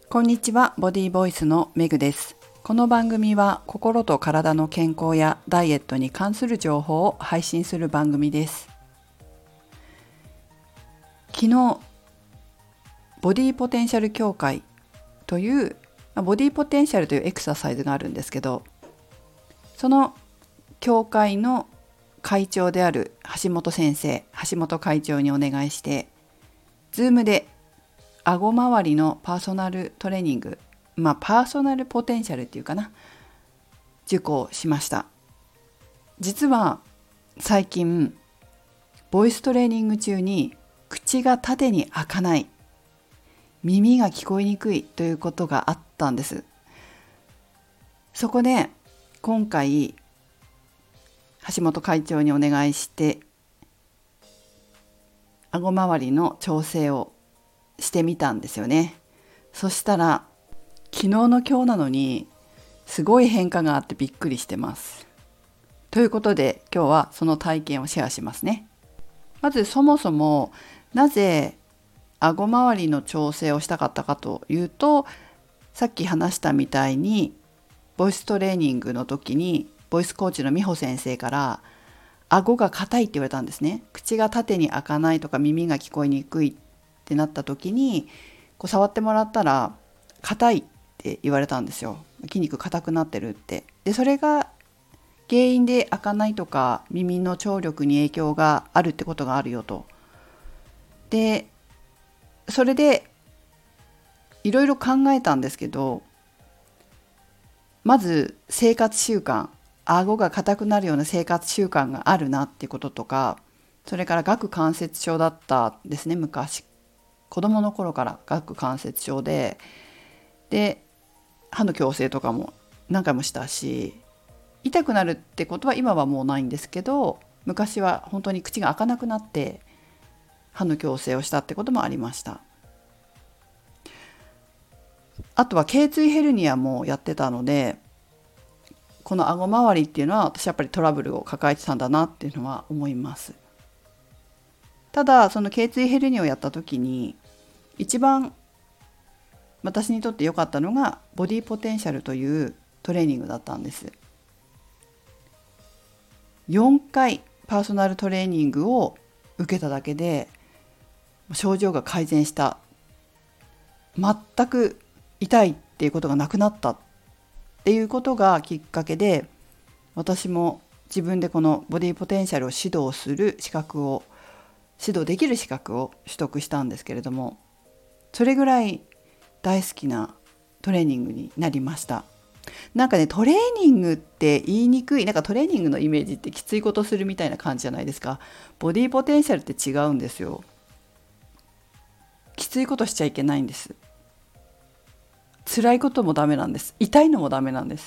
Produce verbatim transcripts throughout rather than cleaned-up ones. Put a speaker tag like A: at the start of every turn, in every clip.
A: こんにちは、ボディボイスのメグです。この番組は心と体の健康やダイエットに関する情報を配信する番組です。昨日、ボディポテンシャル協会というボディポテンシャルというエクササイズがあるんですけど、その協会の会長である橋本先生、橋本会長にお願いして、ズームで顎周りのパーソナルトレーニング、まあパーソナルポテンシャルっていうかな、受講しました。実は最近ボイストレーニング中に口が縦に開かない、耳が聞こえにくいということがあったんです。そこで今回橋本会長にお願いして顎周りの調整をしてみたんですよね。そしたら昨日の今日なのにすごい変化があってびっくりしてます。ということで今日はその体験をシェアしますね。まずそもそもなぜ顎周りの調整をしたかったかというと、さっき話したみたいにボイストレーニングの時にボイスコーチの美穂先生から顎が硬いって言われたんですね。口が縦に開かないとか耳が聞こえにくいってなった時にこう触ってもらったら硬いって言われたんですよ。筋肉硬くなってるって。でそれが原因で開かないとか耳の聴力に影響があるってことがあるよと。でそれでいろいろ考えたんですけど、まず生活習慣、顎が硬くなるような生活習慣があるなってこととか、それから顎関節症だったんですね。昔子供の頃から顎関節症で、で歯の矯正とかも何回もしたし、痛くなるってことは今はもうないんですけど、昔は本当に口が開かなくなって歯の矯正をしたってこともありました。あとは頸椎ヘルニアもやってたので、この顎周りっていうのは私やっぱりトラブルを抱えてたんだなっていうのは思います。ただその頸椎ヘルニアをやった時に一番私にとって良かったのがボディポテンシャルというトレーニングだったんです。よんかいパーソナルトレーニングを受けただけで症状が改善した、全く痛いっていうことがなくなったっていうことがきっかけで、私も自分でこのボディポテンシャルを指導する資格を指導できる資格を取得したんですけれども、それぐらい大好きなトレーニングになりました。なんかね、トレーニングって言いにくい、なんかトレーニングのイメージってきついことするみたいな感じじゃないですか。ボディポテンシャルって違うんですよ。きついことしちゃいけないんです。辛いこともダメなんです。痛いのもダメなんです。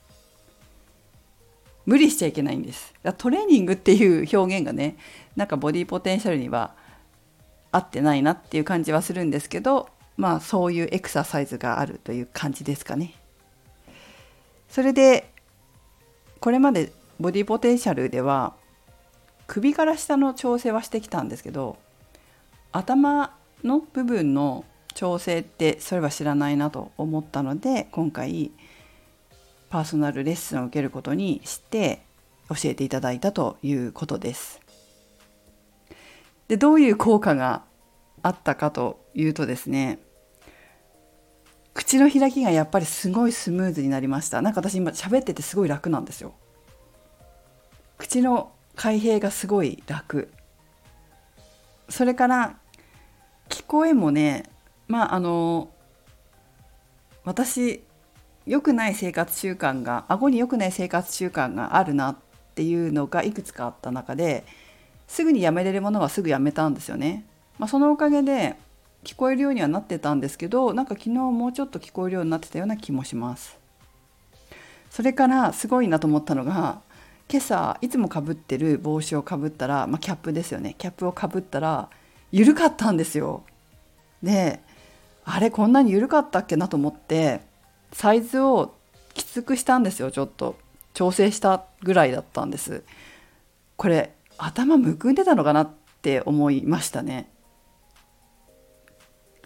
A: 無理しちゃいけないんです。トレーニングっていう表現がね、なんかボディポテンシャルには合ってないなっていう感じはするんですけど、まあそういうエクササイズがあるという感じですかね。それでこれまでボディポテンシャルでは首から下の調整はしてきたんですけど、頭の部分の調整ってそれは知らないなと思ったので、今回パーソナルレッスンを受けることにして教えていただいたということです。でどういう効果があったかというとですね、口の開きがやっぱりすごいスムーズになりました。なんか私今喋っててすごい楽なんですよ。口の開閉がすごい楽。それから聞こえもね、まああの私良くない生活習慣が、顎に良くない生活習慣があるなっていうのがいくつかあった中で、すぐにやめれるものはすぐやめたんですよね。まあ、そのおかげで聞こえるようにはなってたんですけど、なんか昨日もうちょっと聞こえるようになってたような気もします。それからすごいなと思ったのが、今朝いつもかぶってる帽子をかぶったら、まあ、キャップですよね、キャップをかぶったら緩かったんですよ。であれこんなに緩かったっけなと思ってサイズをきつくしたんですよ。ちょっと調整したぐらいだったんです。これ頭むくんでたのかなって思いましたね。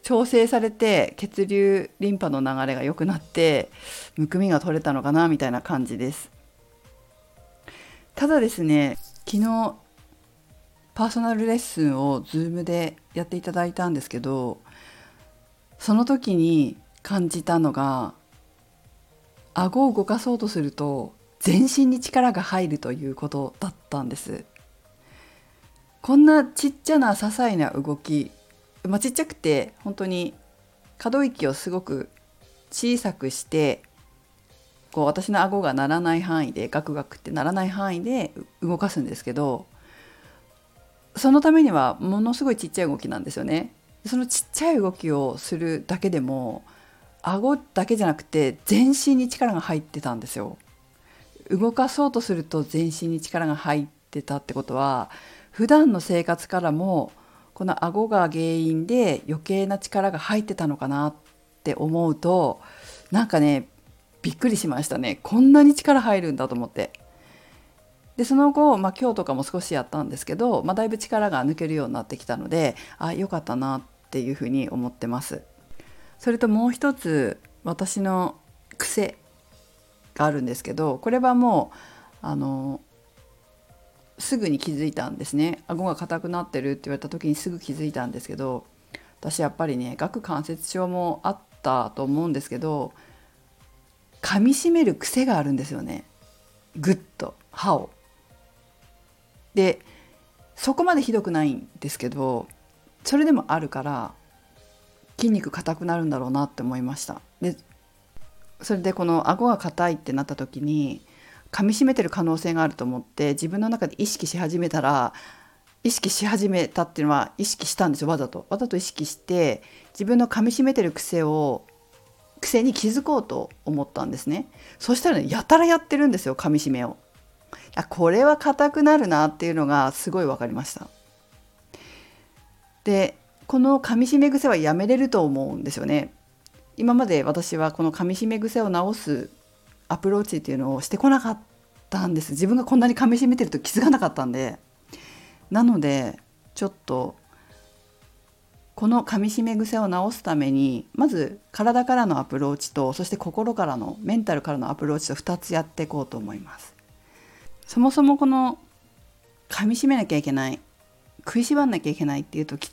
A: 調整されて血流リンパの流れが良くなってむくみが取れたのかなみたいな感じです。ただですね、昨日パーソナルレッスンを Zoom でやっていただいたんですけど、その時に感じたのが、顎を動かそうとすると全身に力が入るということだったんです。こんなちっちゃな些細な動き、まあ、ちっちゃくて本当に可動域をすごく小さくして、こう私の顎が鳴らない範囲でガクガクって鳴らない範囲で動かすんですけど、そのためにはものすごいちっちゃい動きなんですよね。そのちっちゃい動きをするだけでも顎だけじゃなくて全身に力が入ってたんですよ。動かそうとすると全身に力が入ってたってことは、普段の生活からもこの顎が原因で余計な力が入ってたのかなって思うと、なんかねびっくりしましたね。こんなに力入るんだと思って。でその後、まあ、今日とかも少しやったんですけど、まあ、だいぶ力が抜けるようになってきたので、あ、よかったなっていうふうに思ってます。それともう一つ私の癖があるんですけど、これはもうあのすぐに気づいたんですね。顎が硬くなってるって言われた時にすぐ気づいたんですけど、私やっぱりね顎関節症もあったと思うんですけど、噛み締める癖があるんですよね。ぐっと歯を。でそこまでひどくないんですけど、それでもあるから筋肉硬くなるんだろうなって思いました。でそれでこの顎が硬いってなった時に噛み締めてる可能性があると思って自分の中で意識し始めたら、意識し始めたっていうのは意識したんですよ。わざとわざと意識して自分の噛み締めてる癖を癖に気づこうと思ったんですね。そしたらね、やたらやってるんですよ、噛み締めを。いや、これは硬くなるなっていうのがすごい分かりました。でこの噛み締め癖はやめれると思うんですよね。今まで私はこの噛み締め癖を直すアプローチっていうのをしてこなかったんです。自分がこんなに噛み締めてると気づかなかったんで。なのでちょっとこの噛み締め癖を直すために、まず体からのアプローチと、そして心からのメンタルからのアプローチとふたつやっていこうと思います。そもそもこの噛み締めなきゃいけない、食いしばんなきゃいけないっていう時って、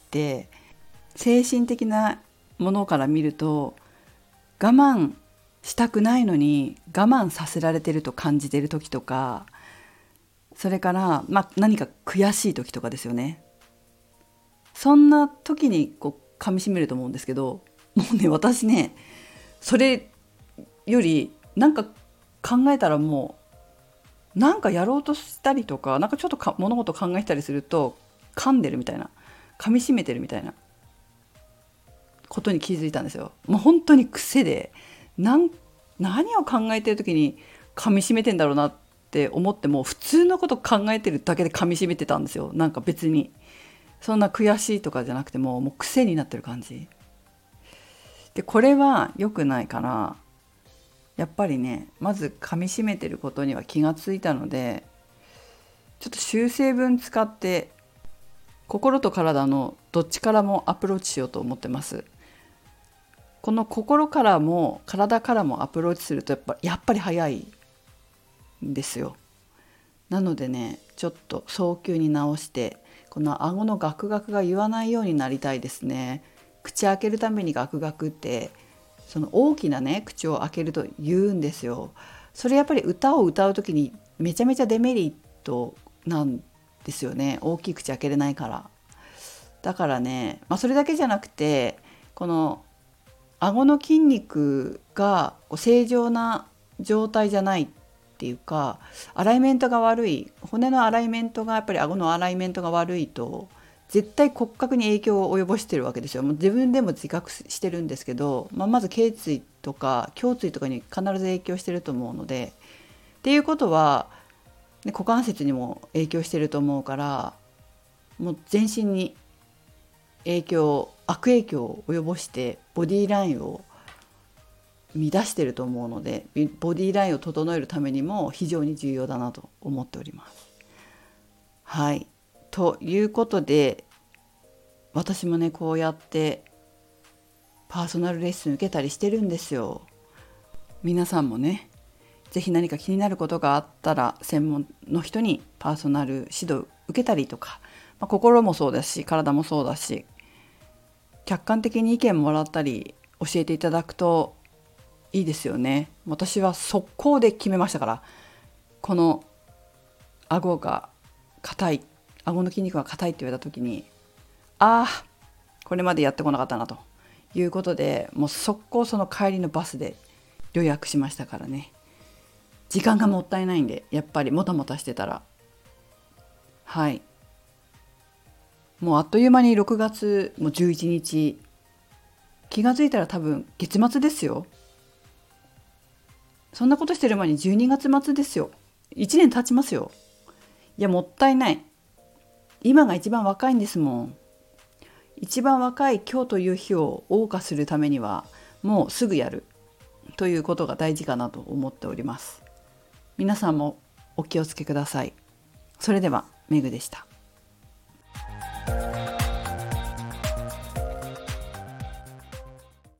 A: 精神的なものから見ると我慢したくないのに我慢させられてると感じてる時とか、それから、まあ、何か悔しい時とかですよね。そんな時にこう噛み締めると思うんですけど、もうね私ねそれよりなんか考えたら、もうなんかやろうとしたりとか、なんかちょっとか物事考えたりすると噛んでるみたいな、噛み締めてるみたいなことに気づいたんですよ。もう本当に癖で、なん何を考えてる時に噛み締めてんだろうなって思っても、普通のこと考えてるだけで噛み締めてたんですよ。なんか別にそんな悔しいとかじゃなくても、もう癖になってる感じで、これは良くないから、やっぱりねまず噛み締めてることには気がついたので、ちょっと修正文使って心と体のどっちからもアプローチしようと思ってます。この心からも体からもアプローチするとやっぱ、やっぱり早いんですよ。なのでね、ちょっと早急に直して、この顎のガクガクが言わないようになりたいですね。口開けるためにガクガクって、その大きなね口を開けると言うんですよ。それやっぱり歌を歌う時にめちゃめちゃデメリットなんですよね。大きい口開けれないから。だからね、まあ、それだけじゃなくて、この顎の筋肉がこう正常な状態じゃないっていうか、アライメントが悪い、骨のアライメントがやっぱり顎のアライメントが悪いと絶対骨格に影響を及ぼしてるわけですよ。もう自分でも自覚してるんですけど、まあ、まず頸椎とか胸椎とかに必ず影響してると思うので、っていうことは、ね、股関節にも影響してると思うから、もう全身に影響悪影響を及ぼしてボディラインを乱してると思うので、ボディラインを整えるためにも非常に重要だなと思っております。はい、ということで、私もねこうやってパーソナルレッスン受けたりしてるんですよ。皆さんもね、ぜひ何か気になることがあったら専門の人にパーソナル指導受けたりとか、まあ、心もそうだし体もそうだし、客観的に意見もらったり教えていただくといいですよね。私は速攻で決めましたから、この顎が硬い、顎の筋肉が硬いって言われた時に、ああこれまでやってこなかったなということで、もう速攻その帰りのバスで予約しましたからね。時間がもったいないんで、やっぱりもたもたしてたら、はい、もうあっという間にろくがつもじゅういちにち、気がついたら多分月末ですよ。そんなことしてる前にじゅうにがつ末ですよ。いちねん経ちますよ。いやもったいない。今が一番若いんですもん。一番若い今日という日を謳歌するためには、もうすぐやるということが大事かなと思っております。皆さんもお気をつけください。それではメグでした。